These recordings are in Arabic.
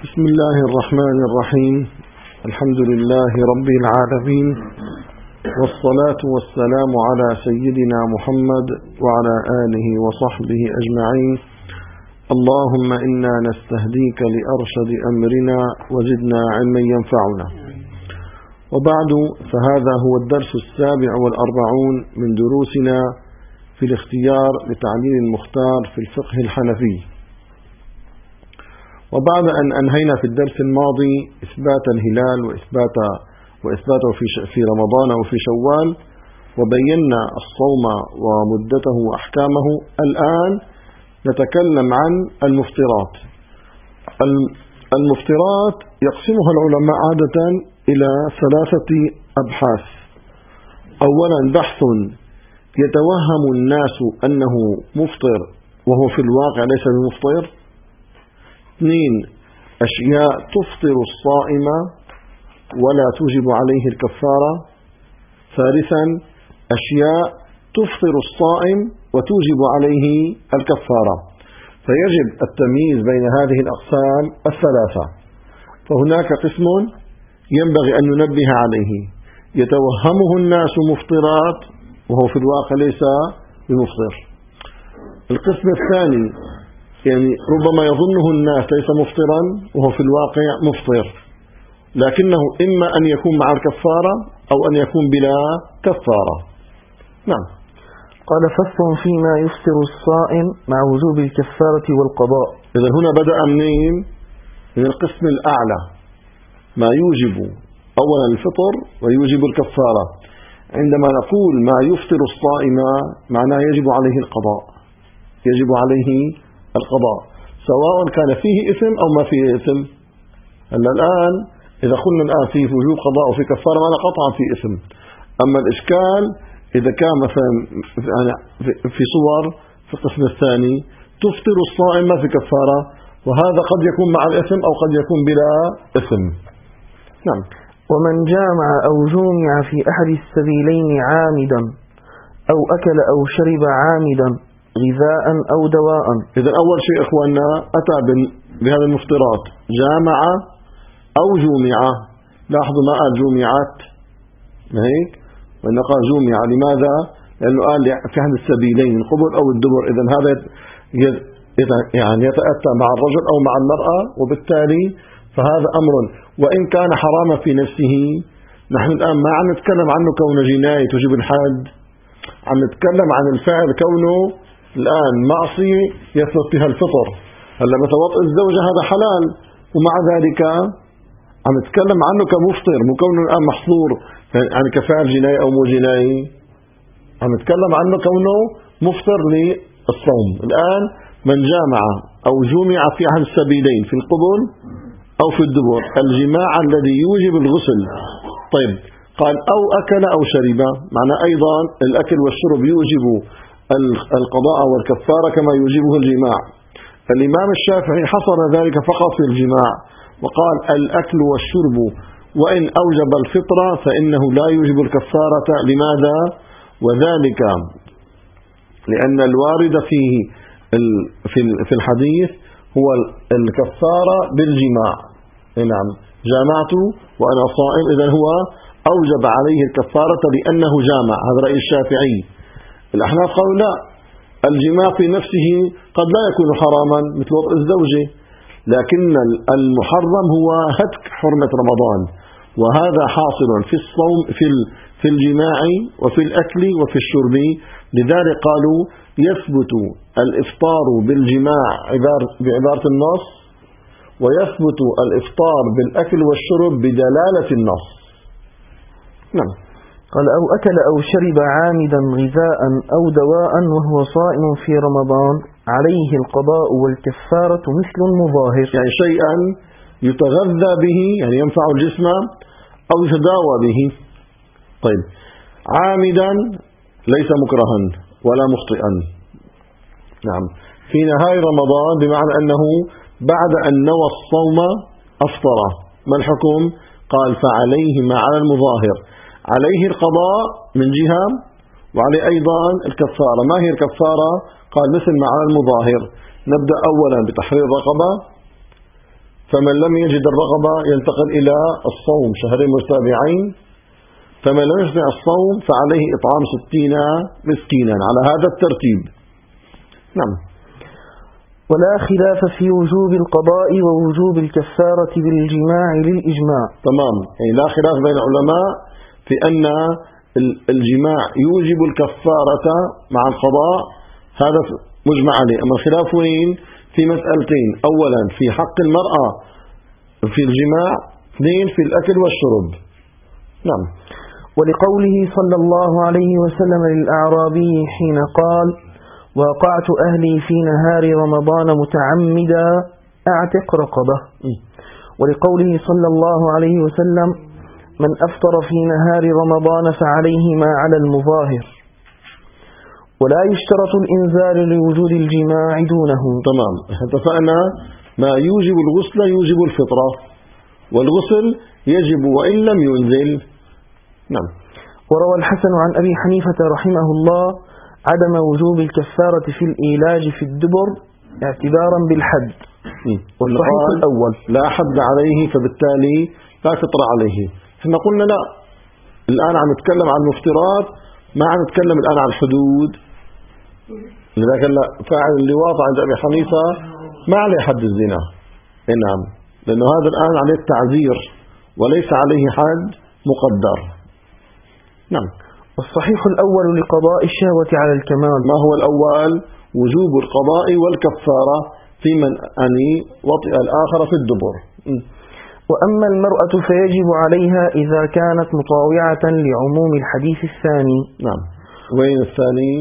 بسم الله الرحمن الرحيم. الحمد لله رب العالمين، والصلاة والسلام على سيدنا محمد وعلى آله وصحبه أجمعين. اللهم إنا نستهديك لأرشد أمرنا وزدنا علما ينفعنا. وبعد، فهذا هو الدرس 47 من دروسنا في الاختيار لتعليل المختار في الفقه الحنفي. وبعد أن أنهينا في الدرس الماضي إثبات الهلال وإثباته في رمضان وفي شوال، وبينا الصوم ومدته وأحكامه، الآن نتكلم عن المفطرات. المفطرات يقسمها العلماء عادة إلى 3 أبحاث. أولا، بحث يتوهم الناس أنه مفطر وهو في الواقع ليس بمفطر. 2، أشياء تفطر الصائم ولا توجب عليه الكفارة. 3، أشياء تفطر الصائم وتوجب عليه الكفارة. فيجب التمييز بين هذه الأقسام 3. فهناك قسم ينبغي أن ننبه عليه، يتوهمه الناس مفطرات وهو في الواقع ليس بمفطر. القسم الثاني، يعني ربما يظنه الناس ليس مفطرا وهو في الواقع مفطر، لكنه إما أن يكون مع الكفارة أو أن يكون بلا كفارة. نعم. قال: فصل فيما يفطر الصائم مع وجوب الكفارة والقضاء. إذن هنا بدأ من القسم الأعلى، ما يوجب أولا الفطر ويوجب الكفارة. عندما نقول ما يفطر الصائم معناه يجب عليه القضاء، يجب عليه القضاء سواء كان فيه إثم أو ما فيه إثم. الآن إذا قلنا الآن فيه وجوب قضاء وفي كفارة معنى قطعا في إثم. أما الإشكال إذا كان مثلا في صور في القسم الثاني تفطر الصائم ما في كفارة، وهذا قد يكون مع الإثم أو قد يكون بلا إثم. نعم. ومن جامع أو جومع في أحد السبيلين عامدا أو أكل أو شرب عامدا غذاء أو دواء. إذا أول شيء إخواننا أتى بهذا المفطرات، جامع أو جومع. لاحظوا ما قال جومعات، ما هيك؟ وإنه قال جومع. لماذا؟ لأنه قال في أحد السبيلين، القبل أو الدبر. إذا هذا يعني يتأتى مع الرجل أو مع المرأة، وبالتالي فهذا أمر وإن كان حراما في نفسه. نحن الآن ما عم نتكلم عنه كونه جناية توجب الحد، عم نتكلم عن الفعل كونه الآن معصية يثبت فيها الفطر. هلا مثلا وطء الزوجة هذا حلال، ومع ذلك عم نتكلم عنه كمفطر، مو كونه الآن محظور يعني كفعل جناية أو مو جناية. عم نتكلم عنه كونه مفطر للصوم. الآن من جامع أو جمع في أحد السبيلين، في القبل أو في الدبر، الجماع الذي يوجب الغسل. طيب، قال أو أكل أو شرب، معنى أيضا الأكل والشرب يوجب القضاء والكفارة كما يوجبه الجماع. الإمام الشافعي حصر ذلك فقط في الجماع، وقال الأكل والشرب وإن أوجب الفطرة فإنه لا يوجب الكفارة. لماذا؟ وذلك لأن الوارد فيه في الحديث هو الكفارة بالجماع. نعم، جامعت وأنا صائم، إذن هو أوجب عليه الكفارة لأنه جامع. هذا رأي الشافعي. الأحناف قالوا لا، الجماع في نفسه قد لا يكون حراما مثل وطء الزوجة، لكن المحرم هو هتك حرمة رمضان، وهذا حاصل في الصوم في الجماع وفي الأكل وفي الشرب. لذلك قالوا يثبت الإفطار بالجماع بعبارة النص، ويثبت الإفطار بالأكل والشرب بدلالة النص. نعم. قال: أو أكل أو شرب عامدا غذاء أو دواء وهو صائم في رمضان عليه القضاء والكفارة مثل المظاهر. يعني شيئا يتغذى به، يعني ينفع الجسم، أو يتداوى به. طيب، عامدا ليس مكرها ولا مخطئا. نعم، في نهاية رمضان، بمعنى أنه بعد أن نوى الصوم أفطر. ما الحكم؟ قال فعليه ما على المظاهر، عليه القضاء من جهة، وعليه أيضا الكفارة. ما هي الكفارة؟ قال مثل ما على المظاهر. نبدأ أولا بتحرير رقبة، فمن لم يجد الرغبة ينتقل إلى الصوم شهرين متتابعين، فمن لم يستطع الصوم فعليه إطعام 60 مسكينا على هذا الترتيب. نعم. ولا خلاف في وجوب القضاء ووجوب الكفارة بالجماع للإجماع. تمام، يعني لا خلاف بين العلماء في أن الجماع يوجب الكفارة مع القضاء، هذا مجمع عليه. أما الخلاف وين؟ في مسألتين: أولا في حق المرأة في الجماع، اثنين في الأكل والشرب. نعم. ولقوله صلى الله عليه وسلم للأعرابي حين قال: وقعت أهلي في نهار رمضان متعمدا أعتق رقبة. ولقوله صلى الله عليه وسلم: من أفطر في نهار رمضان فعليه ما على المظاهر. ولا يشترط الإنزال لوجود الجماع دونه. تمام، اتفقنا ما يوجب الغسل يوجب الفطرة، والغسل يجب وإن لم ينزل. نعم. وروى الحسن عن أبي حنيفة رحمه الله عدم وجوب الكفارة في الإيلاج في الدبر اعتبارا بالحد، والصحيح الأول لا حد عليه فبالتالي لا فطر عليه. احنا قلنا لا، الآن عم نتكلم عن المفترات، ما عم نتكلم الآن عن الحدود. لذلك فاعل اللواط عند أبي حنيفة ما عليه حد الزنا. نعم، لأنه هذا الآن عليه التعذير وليس عليه حد مقدر. نعم. والصحيح الأول لقضاء الشهوة على الكمال. ما هو الأول؟ وجوب القضاء والكفارة في من أني وطئ الآخر في الدبر. وأما المرأة فيجب عليها إذا كانت مطاوعة لعموم الحديث الثاني. نعم. وين الثاني؟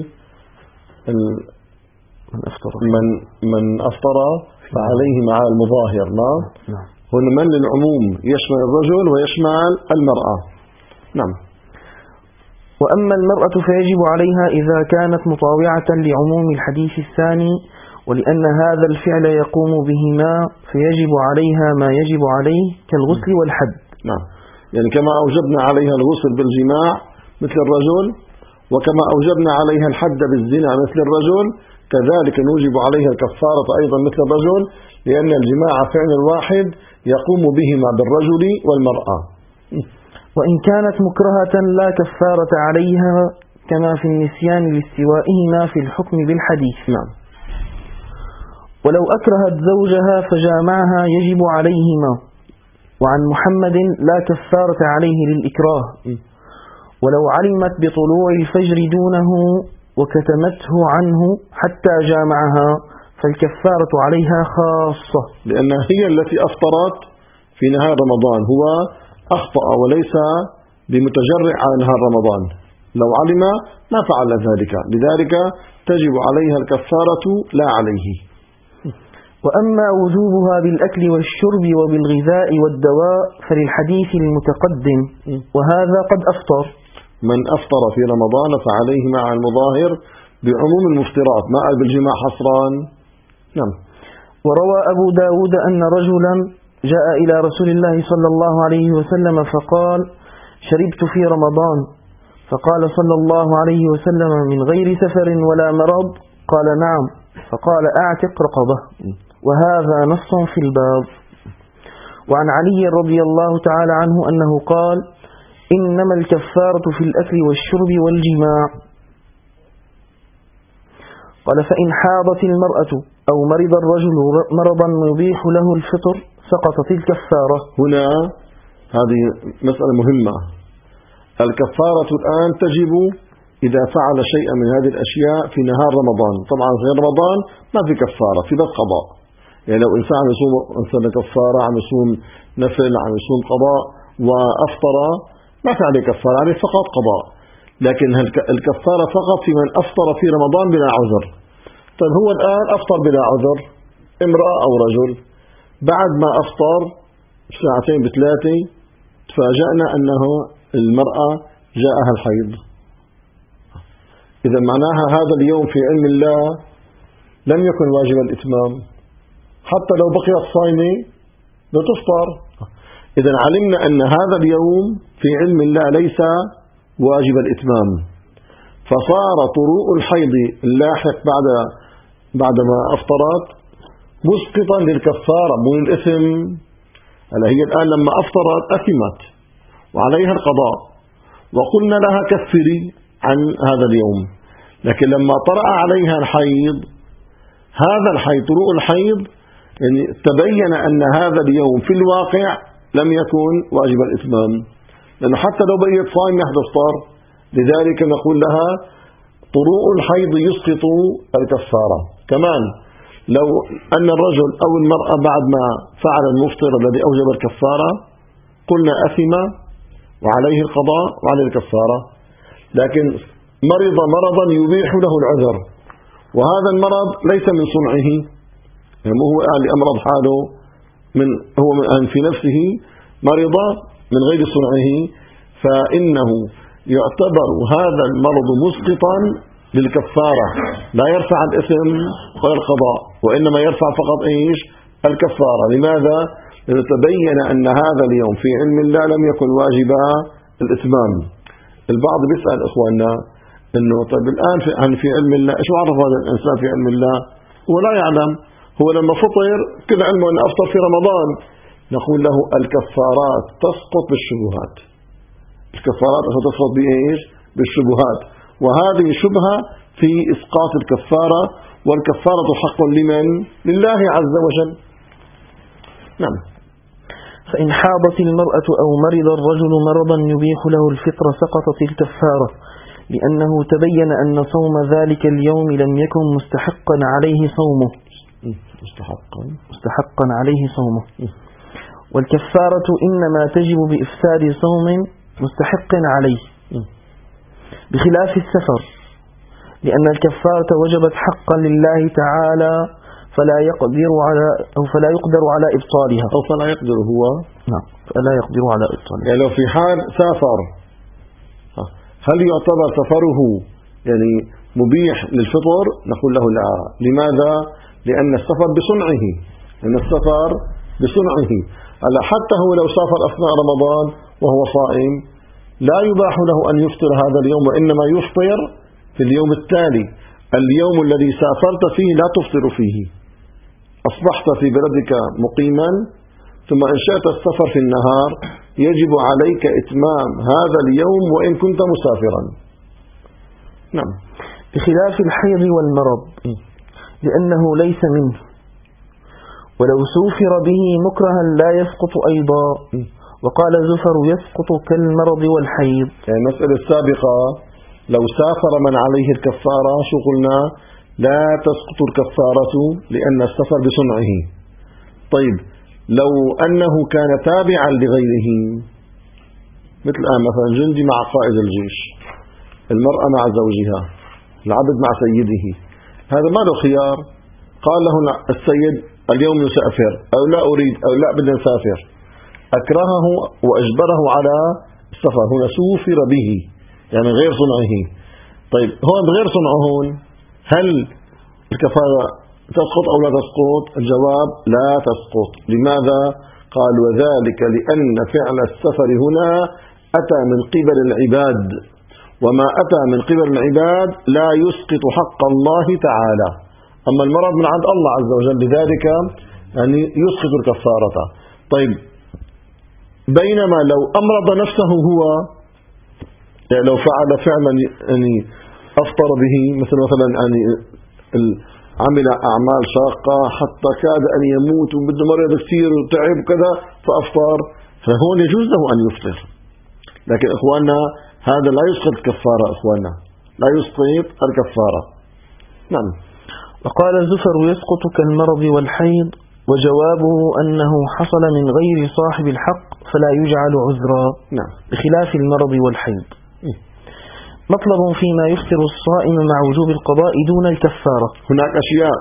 من أفطر فعليه مع المظاهر. نعم. هنا من للعموم يشمل الرجل ويشمل المرأة. نعم. وأما المرأة فيجب عليها إذا كانت مطاوعة لعموم الحديث الثاني، ولأن هذا الفعل يقوم بهما فيجب عليها ما يجب عليه كالغسل والحد. نعم، يعني كما أوجبنا عليها الغسل بالجماع مثل الرجل، وكما أوجبنا عليها الحد بالزنا مثل الرجل، كذلك نوجب عليها الكفارة أيضا مثل الرجل، لأن الجماع فعل واحد يقوم بهما بالرجل والمرأة. وإن كانت مكرهة لا كفارة عليها كما في النسيان لاستوائهما في الحكم بالحديث. نعم. ولو أكرهت زوجها فجامعها يجب عليهما. وعن محمد لا كفارة عليه للإكراه. ولو علمت بطلوع الفجر دونه وكتمته عنه حتى جامعها فالكفارة عليها خاصة، لأنها هي التي أفطرت في نهار رمضان، هو أخطأ وليس بمتجرع على نهار رمضان. لو علم ما فعل ذلك، لذلك تجب عليها الكفارة لا عليه. وأما وجوبها بالأكل والشرب وبالغذاء والدواء فللحديث المتقدم، وهذا قد أفطر. من أفطر في رمضان فعليه مع المظاهر بعموم المفطرات، ما قال بالجماع حصرا. نعم. وروى أبو داود أن رجلا جاء إلى رسول الله صلى الله عليه وسلم فقال: شربت في رمضان. فقال صلى الله عليه وسلم: من غير سفر ولا مرض؟ قال: نعم. فقال: أعتق رقبة. وهذا نص في الباب. وعن علي رضي الله تعالى عنه أنه قال: إنما الكفارة في الأكل والشرب والجماع. قال: فإن حاضت المرأة أو مرض الرجل مرضا يبيح له الفطر سقطت الكفارة. هنا هذه مسألة مهمة. الكفارة الآن تجب إذا فعل شيئا من هذه الأشياء في نهار رمضان. طبعا غير رمضان ما في كفارة، في بس قضاء. يعني لو إنسان عم يصوم إنسان كفارة، عم يصوم نفل، عم يصوم قضاء وأفطر، ما في عليه كفارة، عليه فقط قضاء. لكن الكفارة فقط في من أفطر في رمضان بلا عذر. طيب هو الآن أفطر بلا عذر، امرأة أو رجل، بعد ما أفطر ساعتين بثلاثة تفاجأنا أنه المرأة جاءها الحيض. إذا معناها هذا اليوم في علم الله لم يكن واجب الإتمام، حتى لو بقيت صائمة لتفطر. إذا علمنا أن هذا اليوم في علم الله ليس واجب الإتمام، فصار طروء الحيض اللاحق بعدما أفطرت مسقطا للكفارة مو الإثم. هلا هي الآن لما أفطرت أثمت وعليها القضاء، وقلنا لها كفري عن هذا اليوم، لكن لما طرأ عليها الحيض، هذا الحيض طروء الحيض يعني تبين أن هذا اليوم في الواقع لم يكن واجب الإتمام، لأنه حتى لو بقيت صائم يحدث طار. لذلك نقول لها طروء الحيض يسقط الكفارة. كمان لو أن الرجل أو المرأة بعد ما فعل المفطر الذي أوجب الكفارة قلنا أثم وعليه القضاء وعليه الكفارة، لكن مرض مرضا يبيح له العذر، وهذا المرض ليس من صنعه، يعني هو قال أمرض حاله هو في نفسه مرض من غير صنعه، فإنه يعتبر هذا المرض مسقطا للكفارة، لا يرفع الإثم ولا القضاء، وإنما يرفع فقط الكفارة. لماذا؟ لأنه تبين أن هذا اليوم في علم الله لم يكن واجبا الإتمام. البعض بيسأل إخواننا إنه طيب الآن في علم الله، شو عرف هذا الإنسان في علم الله؟ هو لا يعلم، هو لما فطر كل علمه أنه أفطر في رمضان. نقول له الكفارات تسقط بالشبهات، الكفارات تسقط بالشبهات، وهذه شبهة في إسقاط الكفارة، والكفارة حق لمن؟ لله عز وجل. نعم. فإن حاضت المرأة أو مرض الرجل مرضا يبيح له الفطر سقطت الكفارة، لأنه تبين أن صوم ذلك اليوم لم يكن مستحقا عليه صومه. مستحقا عليه صومه. والكفارة إنما تجب بإفساد صوم مستحق عليه، بخلاف السفر، لأن الكفارة وجبت حقا لله تعالى فلا يقدر على إبطالها، أو فلا يقدر هو. نعم، فلا يقدر على إبطالها. يعني لو في حال سافر، هل يعتبر سفره يعني مبيح للفطر؟ نقول له لا. لماذا؟ لأن السفر بصنعه، لأن السفر بصنعه. هلا حتى هو لو سافر أثناء رمضان وهو صائم لا يباح له أن يفطر هذا اليوم، وإنما يفطر في اليوم التالي. اليوم الذي سافرت فيه لا تفطر فيه، أصبحت في بلدك مقيما، ثم إن شئت السفر في النهار يجب عليك إتمام هذا اليوم وإن كنت مسافرا. نعم. بخلاف الحيض والمرض، لأنه ليس منه، ولو سوفر به مكرها لا يسقط أيضا. وقال زفر يسقط كالمرض والحيض. يعني المسألة السابقة لو سافر من عليه الكفارة شو قلنا؟ لا تسقط الكفارة لأن السفر بصنعه. طيب لو أنه كان تابعا لغيره، مثل مثلا جندي مع قائد الجيش، المرأة مع زوجها، العبد مع سيده، هذا ما له خيار. قال له السيد اليوم نسافر، أو لا أريد، أو لا بدنا نسافر، أكرهه وأجبره على السفر، هنا سوفر به يعني غير صنعه. طيب هون غير صنعه، هل الكفارة تسقط أو لا تسقط؟ الجواب لا تسقط. لماذا؟ قال وذلك لأن فعل السفر هنا أتى من قبل العباد، وما أتى من قبل العباد لا يسقط حق الله تعالى، أما المرض من عند الله عز وجل، لذلك يعني يسقط الكفارة. طيب بينما لو أمرض نفسه هو، يعني لو فعل فعلا يعني أفطر به، مثلا يعني عمل أعمال شاقة حتى كاد أن يموت وبده مرض كثير وتعب كذا فأفطر، فهون يجوز له أن يفطر. لكن إخواننا هذا لا يسقط الكفارة، إخواننا لا يسقط الكفارة. نعم. وقال زفر يسقط كالمرض والحيض، وجوابه أنه حصل من غير صاحب الحق فلا يجعل عذرا. نعم. بخلاف المرض والحيض. مطلب فيما يفطر الصائم مع وجوب القضاء دون الكفارة. هناك أشياء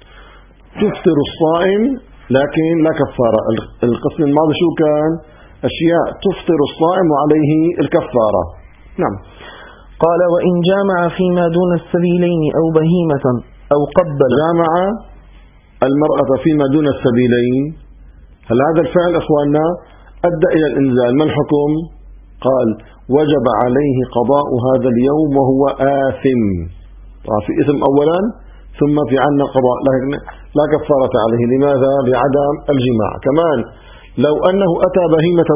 تفطر الصائم لكن لا كفارة. القسم الماضي شو كان؟ أشياء تفطر الصائم وعليه الكفارة. نعم. قال وإن جامع فيما دون السبيلين أو بهيمة أو قبل. جامع المرأة فيما دون السبيلين، هل هذا الفعل إخواننا أدى إلى الإنزال؟ ما الحكم؟ قال وجب عليه قضاء هذا اليوم وهو آثم. طبعا في إثم أولا، ثم في عنا قضاء لكن لا كفارة عليه. لماذا؟ لعدم الجماع. كمان لو أنه أتى بهيمة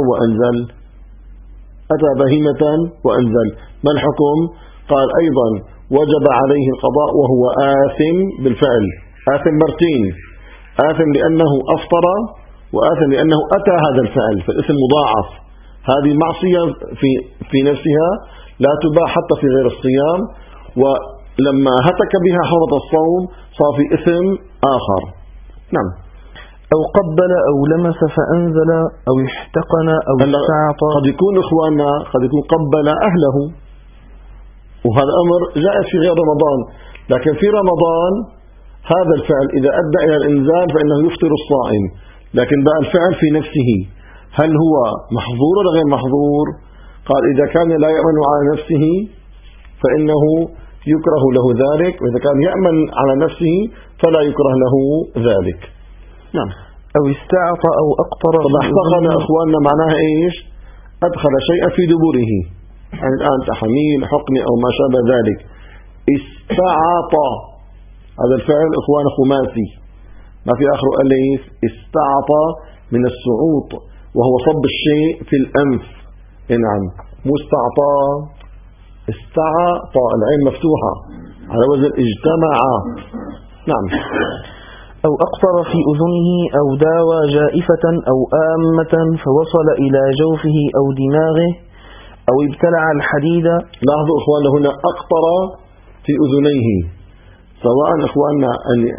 وأنزل ما الحكم؟ قال أيضا وجب عليه القضاء وهو آثم بالفعل، آثم مرتين، آثم لأنه أفطر وآثم لأنه أتى هذا الفعل، فالإثم مضاعف. هذه معصية في نفسها لا تباح حتى في غير الصيام، ولما هتك بها حرمة الصوم صار في إثم آخر. نعم. أو قبل أو لمس فأنزل أو احتقن أو استعطى. قد يكون إخواننا قبل أهله، وهذا أمر جائز في غير رمضان، لكن في رمضان هذا الفعل إذا أدى إلى الإنزال فإنه يفطر الصائم، لكن بقى الفعل في نفسه هل هو محظور ولا غير محظور؟ قال إذا كان لا يأمن على نفسه فإنه يكره له ذلك، وإذا كان يأمن على نفسه فلا يكره له ذلك. نعم. أو استعطى أو أقطر. طب احتقن أخواننا معناها إيش؟ أدخل شيئا في دبره، يعني الآن تحميل حقن أو ما شابه ذلك. استعطى هذا الفعل إخوان خماسي ما في آخره أليف. استعطى من السعوط وهو صب الشيء في الأنف. نعم، مو استعطى، استعطى العين مفتوحة على وزن اجتمع. نعم. أو أقطر في أذنه أو داوى جائفة أو آمة فوصل إلى جوفه أو دماغه أو ابتلع الحديد. لاحظوا إخواننا هنا أقطر في أذنيه، سواء إخواننا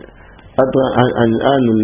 الآن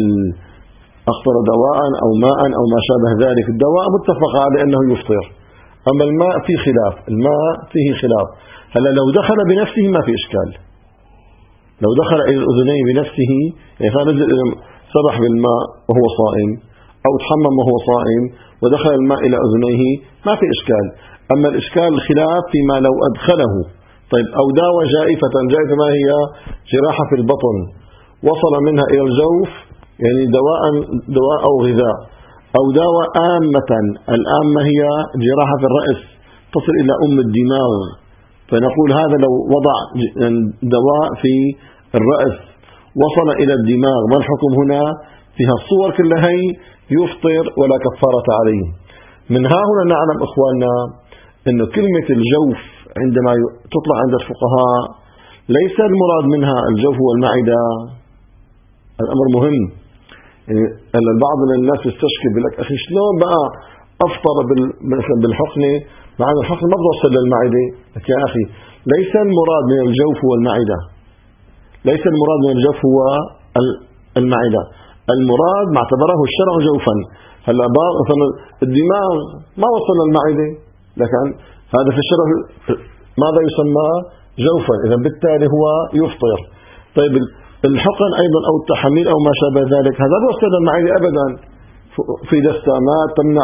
أقطر دواء أو ماء أو ما شابه ذلك. الدواء متفق على أنه يفطر، أما الماء في خلاف، الماء فيه خلاف. هلا لو دخل بنفسه ما في إشكال، لو دخل إلى الأذنين بنفسه، يعني فنزل سبح بالماء وهو صائم أو تحمم وهو صائم ودخل الماء إلى أذنيه ما في إشكال. أما الإشكال الخلاف فيما لو أدخله. طيب أو داوى جائفة، جائفة ما هي؟ جراحة في البطن وصل منها إلى الجوف، يعني دواء أو غذاء. أو داوى آمة، الآمة هي جراحة في الرأس تصل إلى الدماغ، فنقول هذا لو وضع دواء في الرأس وصل إلى الدماغ ما الحكم هنا؟ فيها الصور كلها يفطر ولا كفارة عليه. من ها هنا نعلم إخواننا أن كلمة الجوف عندما تطلع عند الفقهاء ليس المراد منها الجوف والمعدة. الأمر مهم، يعني البعض من الناس يستشكل بيقول لك أخي شلون بقى أفطر بالحقنة مع أن الحقنة ما بتوصل للمعدة؟ لك يا أخي ليس المراد من الجوف هو المعدة، ليس المراد من الجوف هو المعدة، المراد ما اعتبره الشرع جوفا. هلا مثلا الدماغ ما وصل للمعدة، لكن هذا في الشرع ماذا يسمى؟ جوفا، إذا بالتالي هو يفطر. طيب الحقن أيضا أو التحميل أو ما شابه ذلك هذا لا يوصل للمعدة أبدا، في دستامات تمنع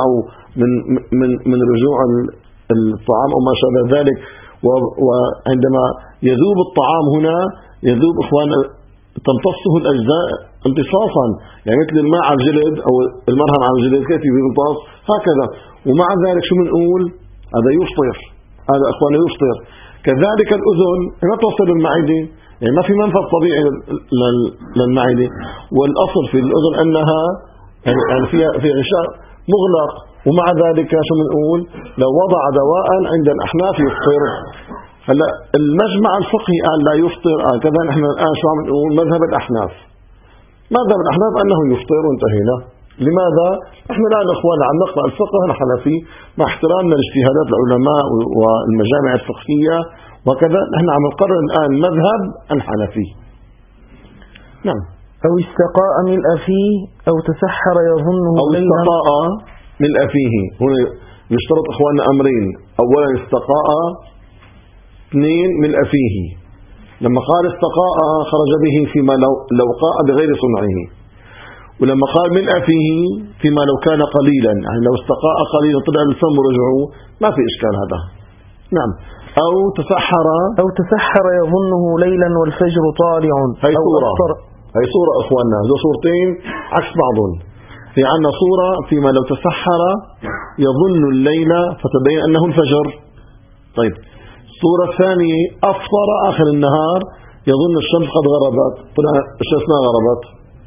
من رجوع الطعام أو ما شابه ذلك. وعندما يذوب الطعام هنا يذوب إخوان تمتصه الأجزاء امتصاصا، يعني مثل الماء على الجلد أو المرهم على الجلد كيف يمتص هكذا، ومع ذلك شو بنقول؟ هذا يفطر، هذا إخوان يفطر. كذلك الأذن ما توصل للمعدة، يعني ما في منفذ طبيعي للمعدة، والأصل في الأذن أنها يعني في غشاء مغلق، ومع ذلك شو بنقول؟ لو وضع دواء عند الأحناف يفطر. هلا المجمع الفقهي قال لا يفطر، كذا نحن الآن شو عم نقول؟ مذهب الأحناف أنه يفطر وانتهينا. لماذا؟ نحن الآن إخوان عم نقرأ الفقه الحنفي مع احترامنا لاجتهادات العلماء والمجامع الفقهية وكذا، نحن عم نقرر الآن مذهب الحنفي. نعم. أو استقاء ملء فيه أو تسحر يظنه أو استقاء ملء فيه. هنا يشترط إخواننا أمرين: أولا استقاء، اثنين ملء فيه. لما قال استقاء خرج به فيما لو قاء بغير صنعه، ولما قال ملء فيه فيما لو كان قليلا، يعني لو استقاء قليلا طلع الفم ورجعه ما في إشكال هذا. نعم. أو تسحر يظنه ليلا والفجر طالع. هي صورة إخواننا، هذو صورتين عكس بعضهم. في عنا صورة فيما لو تسحر يظن الليل فتبين أنه الفجر. طيب الصورة الثانية أفطر آخر النهار يظن الشمس قد غربت، طلع الشمس ما غربت.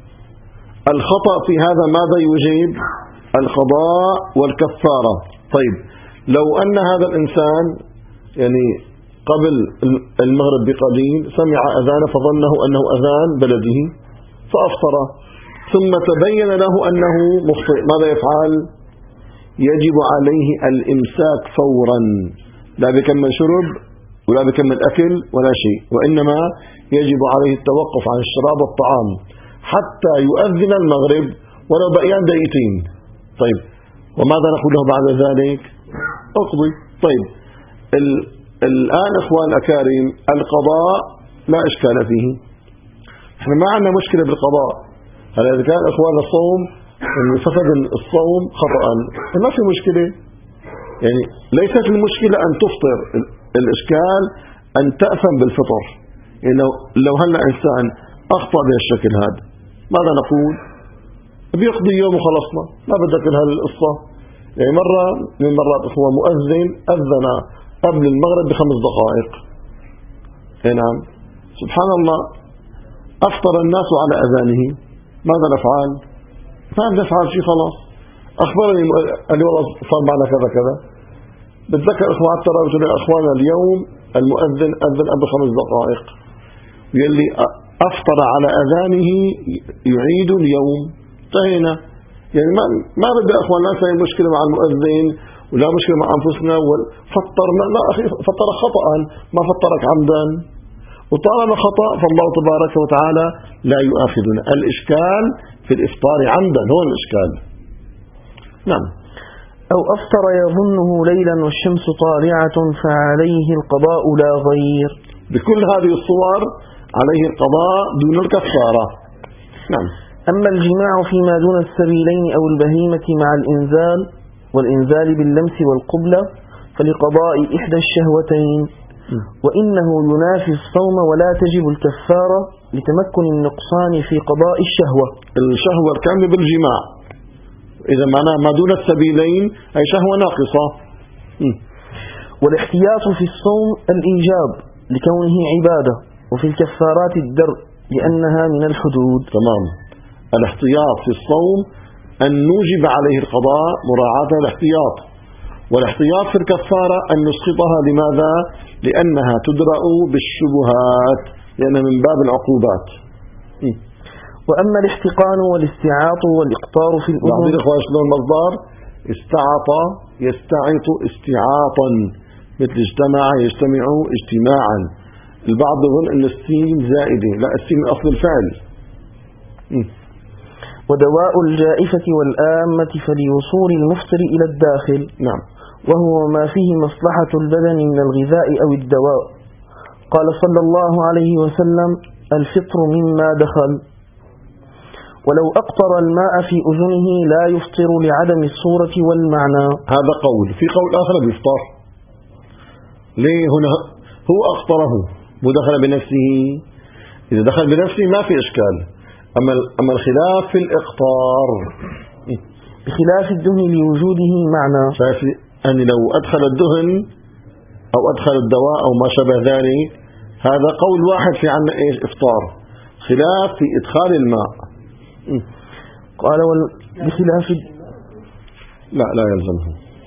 الخطأ في هذا ماذا يجيب؟ القضاء والكفارة. طيب لو أن هذا الإنسان يعني قبل المغرب بقليل سمع أذان فظنه أنه أذان بلده فأفطر، ثم تبين له أنه مخطئ، ماذا يفعل؟ يجب عليه الإمساك فورا، لا بكمل شرب ولا بكمل أكل ولا شيء، وإنما يجب عليه التوقف عن الشراب والطعام حتى يؤذن المغرب ولو بقيان دقيقتين. طيب وماذا نقول له بعد ذلك؟ اقضي. طيب الآن إخوان الأكارم القضاء لا إشكال فيه، احنا ما عندنا مشكلة بالقضاء. هل إذا كان إخوان الصوم فسد الصوم خطأ ما في مشكلة، يعني ليست المشكلة أن تفطر، الإشكال أن تأثم بالفطر. يعني لو هلا إنسان أخطأ بهالشكل هذا ماذا نقول؟ بيقضي يوم وخلصنا، ما بدك من هالقصة. يعني مرة من المرات إخوة مؤذن أذن قبل المغرب ب5 دقائق، نعم سبحان الله، أفطر الناس على أذانه، ماذا نفعل؟ ما نفعل شيء، خلاص أخبرني اللي والله صار معنا كذا كذا. بتذكر إخوة التراويح يا إخوانا اليوم المؤذن أذن قبل 5 دقائق، يلي أفطر على أذانه يعيد اليوم، انتهينا. يعني ما بدي أخوان الناس هي مشكلة مع المؤذن ولا مشكلة مع أنفسنا فطرنا، لا أخي فطر خطأ ما فطرك عمدا، وطالما خطأ فالله تبارك وتعالى لا يؤاخذنا. الإشكال في الإفطار عمدا، هو الإشكال. نعم. أو أفطر يظنه ليلا والشمس طالعة فعليه القضاء لا غير. بكل هذه الصور عليه القضاء دون الكفارة. نعم. أما الجماع فيما دون السبيلين أو البهيمة مع الإنزال والإنزال باللمس والقبلة فلقضاء إحدى الشهوتين، وإنه ينافي الصوم ولا تجب الكفارة لتمكن النقصان في قضاء الشهوة. الشهوة الكاملة بالجماع، إذا معناه ما دون السبيلين أي شهوة ناقصة. والاحتياط في الصوم الإيجاب لكونه عبادة، وفي الكفارات الدرء لأنها من الحدود. تمام. الاحتياط في الصوم أن نوجب عليه القضاء مراعاة الاحتياط، والاحتياط في الكفارة أن نسقطها. لماذا؟ لأنها تدرأ بالشبهات، لأنها من باب العقوبات. وأما الاحتقان والاستعاط والإقطار في الأذن، بعض الإخوة شلون المصدر؟ استعط يستعط استعاطا، مثل اجتمع يجتمع اجتماعا. البعض يظن أن السين زائدة، لا السين أصل الفعل. ودواء الجائفة والآمة فلوصول المفطر إلى الداخل. نعم. وهو ما فيه مصلحة البدن من الغذاء أو الدواء. قال صلى الله عليه وسلم: الفطر مما دخل. ولو أقطر الماء في أذنه لا يفطر لعدم الصورة والمعنى. هذا قول. في قول آخر بيفطر. ليه؟ هنا هو أقطره، مو دخل بنفسه. إذا دخل بنفسه ما في إشكال. أما الخلاف في الإقطار، بخلاف الدهن لوجوده معنى. أن لو أدخل الدهن أو أدخل الدواء أو ما شابه ذلك، هذا قول واحد في عنا إيش؟ إفطار. خلاف في إدخال الماء. قال بخلاف لا يلزمه.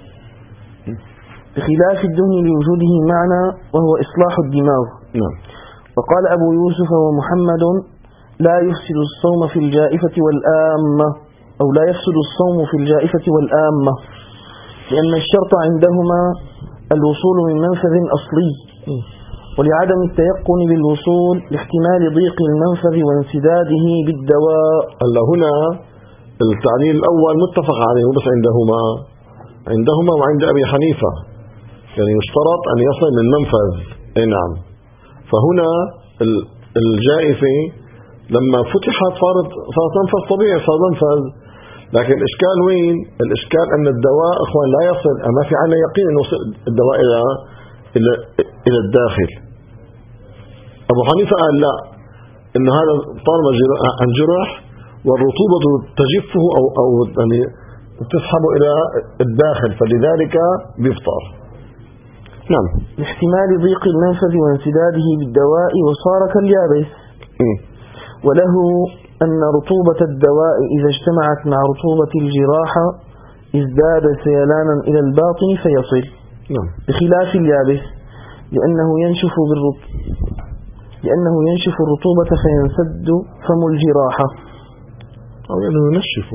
بخلاف الدهن لوجوده معنى وهو إصلاح الدماغ. نعم. وقال أبو يوسف ومحمد: لا يفسد الصوم في الجائفة والآمة، أو لا يفسد الصوم في الجائفة والآمة، لأن الشرط عندهما الوصول من منفذ أصلي، ولعدم التيقن بالوصول لاحتمال ضيق المنفذ وانسداده بالدواء. هنا التعليل الأول متفق عليه بس عندهما وعند أبي حنيفة، يعني يشترط أن يصل من منفذ. نعم. فهنا الجائفة لما فتحت صارت منفذ طبيعي، صار منفذ. لكن الإشكال وين؟ الإشكال أن الدواء أخوان لا يصل، ما في عنا يقين أن يوصل الدواء إلى الداخل. أبو حنيفة قال لا، إن هذا طالما عن جرح والرطوبة تجفه أو يعني تسحب إلى الداخل، فلذلك بيفطر. نعم. لاحتمال ضيق المنفذ وانسداده بالدواء وصار كاليابس. وله أن رطوبة الدواء إذا اجتمعت مع رطوبة الجراحة ازداد سيلانا إلى الباطن فيصل. نعم. بخلاف اليابس لأنه ينشف الرطوبة فينسد فم الجراحة، أو لأنه ينشف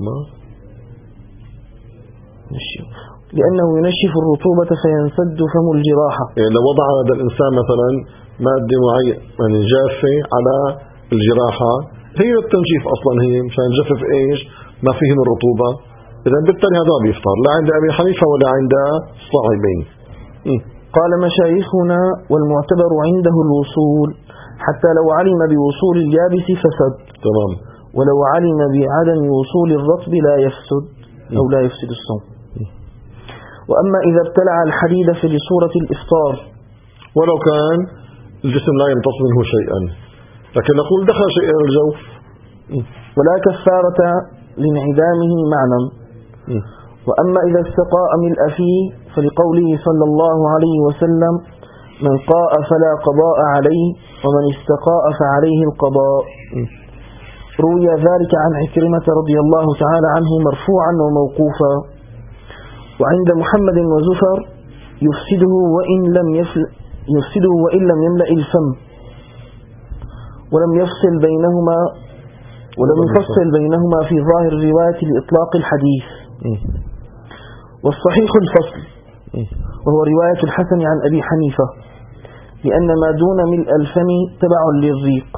لأنه ينشف الرطوبة فينسد فم الجراحة. يعني لو وضع هذا الإنسان مثلا مادة معينة يعني جافة على الجراحة، هي التنشيف أصلا هي مشان نجفف إيش ما فيه من رطوبة، إذا بالتالي هذا بيفطر لا عند أبي حنيفة ولا عند الصاحبين. قال مشايخنا والمعتبر عنده الوصول، حتى لو علم بوصول اليابس فسد. تمام. ولو علم بعدم وصول الرطب لا يفسد أو لا يفسد الصوم. وأما إذا ابتلع الحديد فلصورة الإفطار ولو كان الجسم لا يمتص منه شيئا، لكن نقول دخل شيء إلى الجوف ولا كفارة لانعدامه معنى. وأما إذا استقاء ملء فيه فلقوله صلى الله عليه وسلم من قاء فلا قضاء عليه ومن استقاء فعليه القضاء. روي ذلك عن عكرمة رضي الله تعالى عنه مرفوعا وموقوفا. وعند محمد وزفر يفسده وإن لم يملأ الفم ولم يفصل بينهما في ظاهر الرواية لإطلاق الحديث. والصحيح الفصل، وهو رواية الحسن عن أبي حنيفة، لأن ما دون ملء الفم تبع للريق.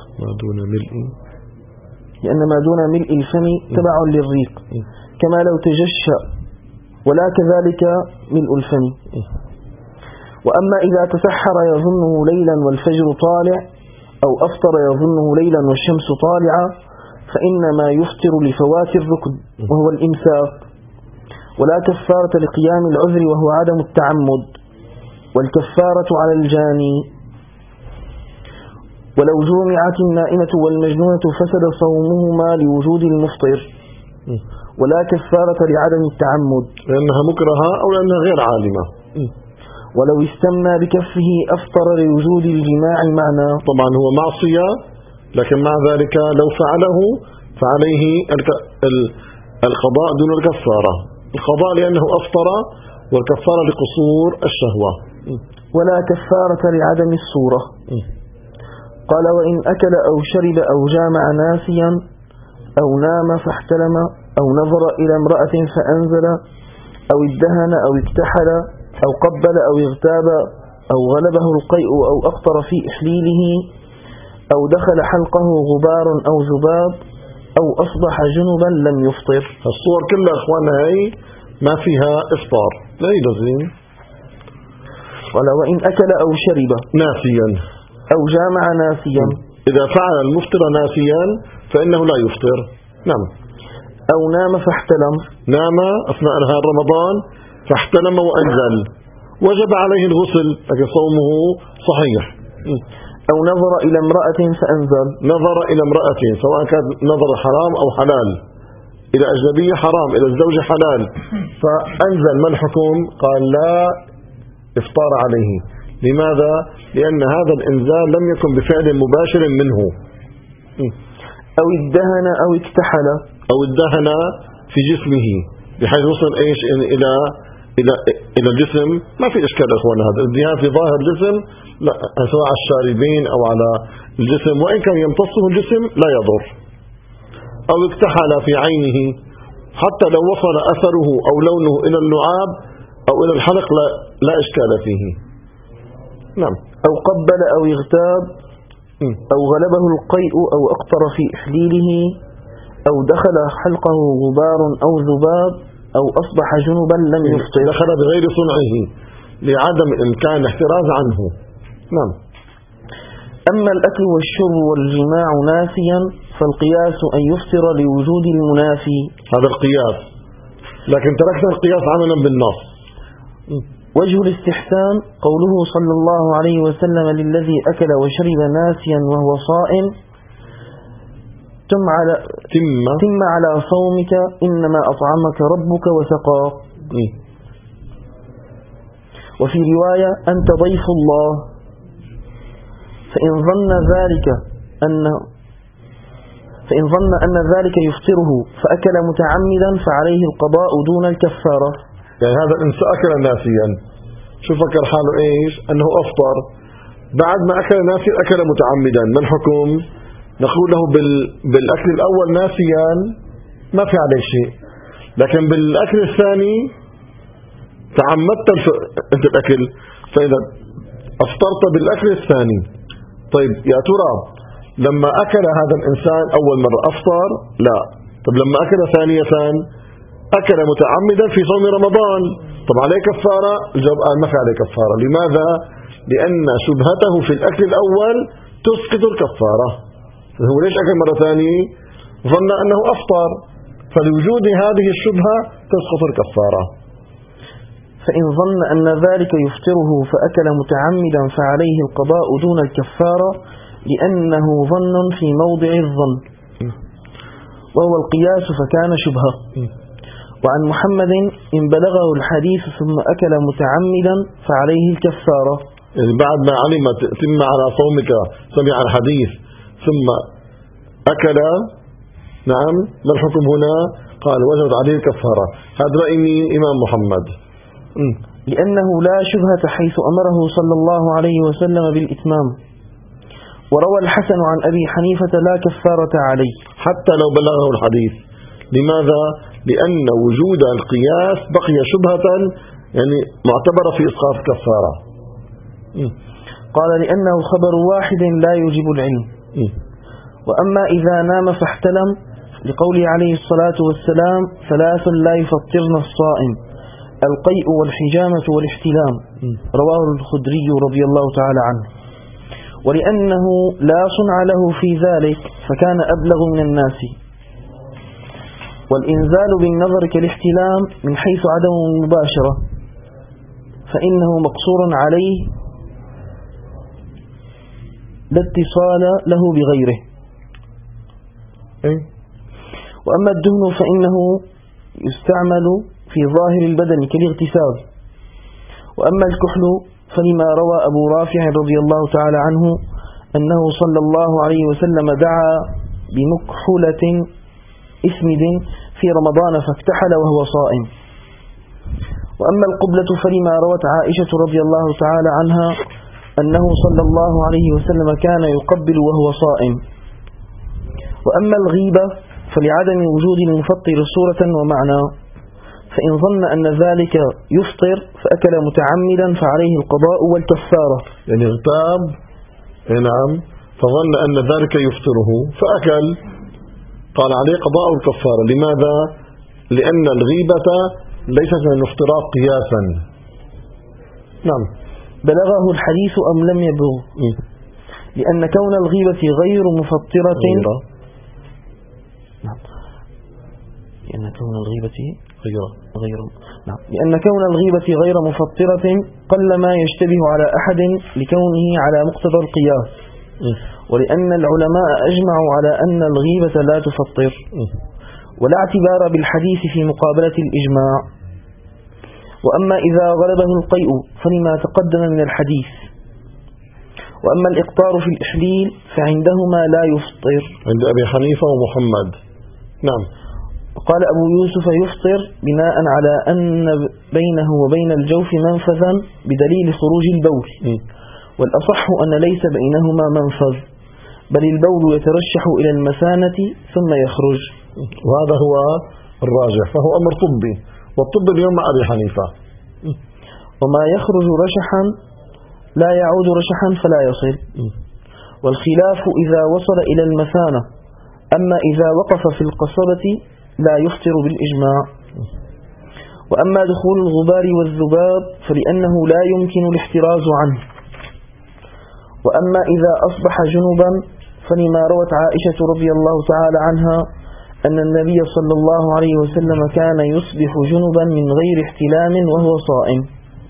لأن ما دون ملء الفم تبع للريق كما لو تجشأ، ولا كذلك ملء الفم. وأما إذا تسحر يظنه ليلا والفجر طالع، أو أفطر يظنه ليلا والشمس طالعة، فإنما يفطر لفوات الركن وهو الإمساك، ولا كفارة لقيام العذر وهو عدم التعمد، والكفارة على الجاني. ولو جومعت النائمة والمجنونة فسد صومهما لوجود المفطر، ولا كفارة لعدم التعمد لأنها مكرهة أو لأنها غير عالمة. ولو استمنى بكفه أفطر لوجود الجماع معنا. طبعا هو معصية، لكن مع ذلك لو فعله فعليه القضاء دون الكفارة. القضاء لأنه أفطر، والكفارة لقصور الشهوة. ولا كفارة لعدم الصورة. قال وإن أكل أو شرب أو جامع ناسيا أو نام فاحتلم أو نظر إلى امرأة فأنزل أو ادهن أو اكتحل أو قبل أو اغتاب أو غلبه القيء أو أقطر في إحليله أو دخل حلقه غبار أو ذباب أو أصبح جنبا لم يفطر. الصور كلها أخوانا هي ما فيها إفطار، لا يلزم. قال وإن أكل أو شرب ناسيا أو جامع ناسيا، إذا فعل المفطر ناسيا فإنه لا يفطر. نعم. أو نام فاحتلم، نام أثناء نهار رمضان فاحتلم وأنزل، وجب عليه الغسل لكن صومه صحيح. أو نظر إلى امرأة فأنزل، نظر إلى امرأة سواء كان نظر حرام أو حلال، إلى أجنبية حرام، إلى الزوجة حلال، فأنزل. ما الحكم؟ قال لا إفطار عليه. لماذا؟ لأن هذا الإنزال لم يكن بفعل مباشر منه. أو ادهن أو اكتحل، أو ادهن في جسمه بحيث وصل إيش إلى الجسم. ما في إشكال أخوانا، هذا الدهان في ظاهر الجسم لا، سواء على الشاربين أو على الجسم، وإن كان يمتصه الجسم لا يضر. أو اكتحل في عينه، حتى لو وصل أثره أو لونه إلى اللعاب أو إلى الحلق لا إشكال فيه. نعم. أو قبل أو اغتاب أو غلبه القيء أو أقطر في إحليله أو دخل حلقه غبار أو ذباب أو أصبح جنبا لم يفطر. دخل بغير صنعه لعدم إمكان الاحتراز عنه. نعم. أما الأكل والشرب والجماع ناسيا فالقياس أن يفطر لوجود المنافي. هذا القياس، لكن تركنا القياس عملا بالنص. وجه الاستحسان قوله صلى الله عليه وسلم للذي أكل وشرب ناسيا وهو صائم تم على صومك إنما أطعمك ربك وسقاك. وفي رواية أنت ضيف الله. فإن ظن أن ذلك يفطره فأكل متعمدا فعليه القضاء دون الكفارة. يعني هذا الإنسان أكل ناسيا، شو فكر حاله إيش؟ أنه أفطر، بعد ما أكل ناسيا أكل متعمدا، ما الحكم؟ نقول له بالأكل الأول ناسيا ما في عليه شيء، لكن بالأكل الثاني تعمدت أنت الأكل، فإذا أفطرت بالأكل الثاني. طيب يا ترى لما أكل هذا الإنسان أول مرة أفطر؟ لا. طب لما أكل ثانية أكل متعمدا في صوم رمضان، طب عليه كفارة؟ الجواب ما في عليه كفارة. لماذا؟ لأن شبهته في الأكل الأول تسقط الكفارة. هو ليش أكل مرة ثانية؟ ظن أنه أفطر، فلوجود هذه الشبهة تسقط الكفارة. فإن ظن أن ذلك يفطره فأكل متعمدا فعليه القضاء دون الكفارة، لأنه ظن في موضع الظن وهو القياس فكان شبهة. وعن محمد إن بلغه الحديث ثم أكل متعمدا فعليه الكفارة. يعني بعد ما علم تم على صومك سمع الحديث ثم أكل، نعم، ما الحكم هنا؟ قال وجبت عليه الكفارة. هذا رأي إمام محمد. لأنه لا شبهة حيث أمره صلى الله عليه وسلم بالإتمام. وروى الحسن عن أبي حنيفة لا كفارة عليه حتى لو بلغه الحديث. لماذا؟ لأن وجود القياس بقي شبهة يعني معتبرة في إسقاط الكفارة. قال لأنه خبر واحد لا يوجب العلم. وأما إذا نام فاحتلم لقوله عليه الصلاة والسلام ثلاث لا يفطرن الصائم: القيء والحجامة والاحتلام. رواه الخدري رضي الله تعالى عنه. ولأنه لا صنع له في ذلك فكان أبلغ من الناس. والإنزال بالنظر كالاحتلام من حيث عدم المباشرة فإنه مقصور عليه لا اتصال له بغيره. وأما الدهن فإنه يستعمل في ظاهر البدن كالاغتسال. وأما الكحل فلما روى أبو رافع رضي الله تعالى عنه أنه صلى الله عليه وسلم دعا بمكحلة إسمد في رمضان فاكتحل وهو صائم. وأما القبلة فلما روت عائشة رضي الله تعالى عنها أنه صلى الله عليه وسلم كان يقبل وهو صائم. وأما الغيبة فلعدم وجود المفطر صورة ومعنى، فإن ظن أن ذلك يفطر فأكل متعمدا فعليه القضاء والكفارة. يعني اغتاب، نعم، فظن أن ذلك يفطره فأكل، قال عليه قضاء الكفارة. لماذا؟ لأن الغيبة ليست من الافتراض قياسا. نعم. بلغه الحديث أم لم يبلغ؟ لأن كون الغيبة غير مفطرة نعم. لأن كون الغيبة غير مفطرة قلما يشتبه على أحد لكونه على مقتضى القياس. ولأن العلماء أجمعوا على أن الغيبة لا تفطر، ولا اعتبار بالحديث في مقابلة الإجماع. وأما إذا غلبه القيء فلما تقدم من الحديث. وأما الإقطار في الإحليل فعندهما لا يفطر، عند أبي حنيفة ومحمد. نعم. وقال أبو يوسف يفطر بناء على أن بينه وبين الجوف منفذا بدليل خروج البول. والأصح أن ليس بينهما منفذ، بل البول يترشح إلى المثانة ثم يخرج، وهذا هو الراجح، فهو أمر طبي، والطب اليوم مع أبي حنيفة. وما يخرج رشحا لا يعود رشحا فلا يصل. والخلاف إذا وصل إلى المثانة، أما إذا وقف في القصبة لا يفطر بالإجماع. وأما دخول الغبار والذباب فلأنه لا يمكن الاحتراز عنه. وأما إذا أصبح جنبا فلما روت عائشة رضي الله تعالى عنها أن النبي صلى الله عليه وسلم كان يصبح جنبا من غير احتلام وهو صائم.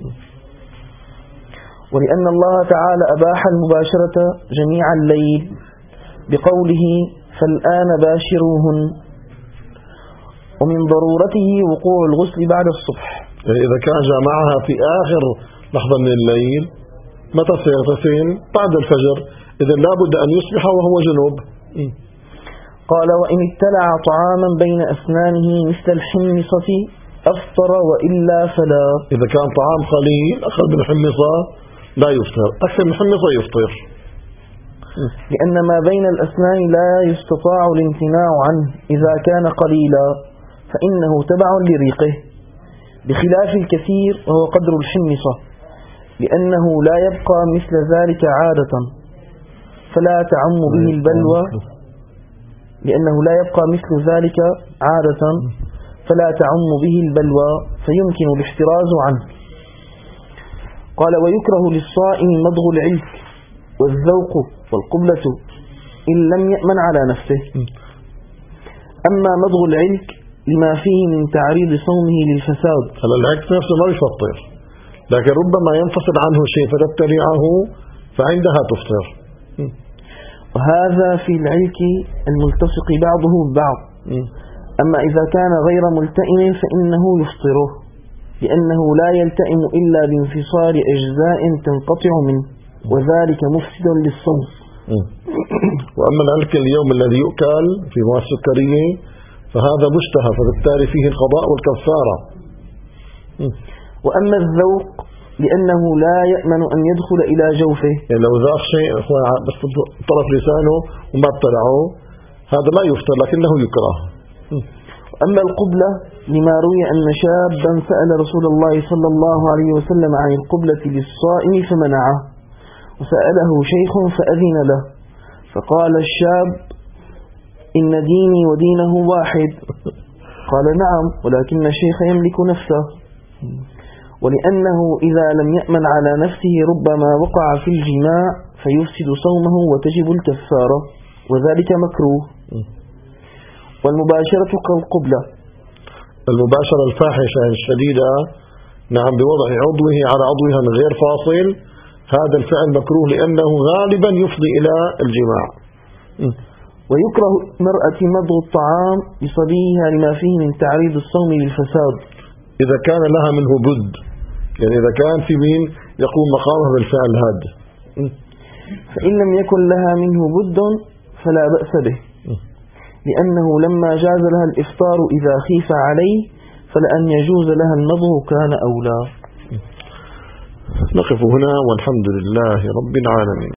ولأن الله تعالى أباح المباشرة جميع الليل بقوله فالآن باشروهن، ومن ضرورته وقوع الغسل بعد الصبح. إذا كان جامعها في آخر لحظة من الليل، متى سيغتسل؟ بعد الفجر، إذا لابد أن يصبح وهو جنوب. قال: وإن ابتلع طعاما بين أسنانه مثل الحمصة أفطر وإلا فلا. إذا كان طعام قليل أقل من الحمصة لا يفطر، أكثر من الحمصة يفطر، لأن ما بين الأسنان لا يستطاع الامتناع عنه إذا كان قليلا، فإنه تبع لريقه، بخلاف الكثير وهو قدر الحمصة، لأنه لا يبقى مثل ذلك عادة فلا تعم به البلوى، فيمكن الاحتراز عنه. قال: ويكره للصائم مضغ العلك والذوق والقبلة إن لم يأمن على نفسه. أما مضغ العلك لما فيه من تعريض صومه للفساد. هلا العلك نفسه ما يفطر، لكن ربما ينفصل عنه شيء فتبتلعه فعندها تفطر. وهذا في العلك الملتصق بعضه ببعض. أما إذا كان غير ملتئم فإنه يفطره، لأنه لا يلتئم إلا بانفصال أجزاء تنقطع منه، وذلك مفسد للصوم. وأما العلك اليوم الذي يؤكل في مواد السكرية فهذا مشتهى، فبالتالي فيه القضاء والكفارة. وأما الذوق لأنه لا يأمن أن يدخل إلى جوفه، يعني لو ذاق شيء بس طرف لسانه وما ابتلعه هذا لا يفطر لكنه يكره. أما القبلة لما روي أن شابا سأل رسول الله صلى الله عليه وسلم عن القبلة للصائم فمنعه، وسأله شيخ فأذن له، فقال الشاب: إن ديني ودينه واحد. قال: نعم، ولكن الشيخ يملك نفسه، ولأنه إذا لم يأمن على نفسه ربما وقع في الجماع فيفسد صومه وتجب الكفارة، وذلك مكروه. والمباشرة كالقبلة، المباشرة الفاحشة الشديدة، نعم، بوضع عضوه على عضوها من غير فاصل، هذا الفعل مكروه لأنه غالبا يفضي إلى الجماع. ويكره المرأة مضغ الطعام لصبيها لما فيه من تعريض الصوم للفساد، إذا كان لها منه بد، يعني إذا كان في مين يقوم مقامها بالفعل هذا. فإن لم يكن لها منه بد فلا بأس به، لأنه لما جاز لها الإفطار إذا خيف عليه فلأن يجوز لها المضغ كان أولى. نقف هنا والحمد لله رب العالمين.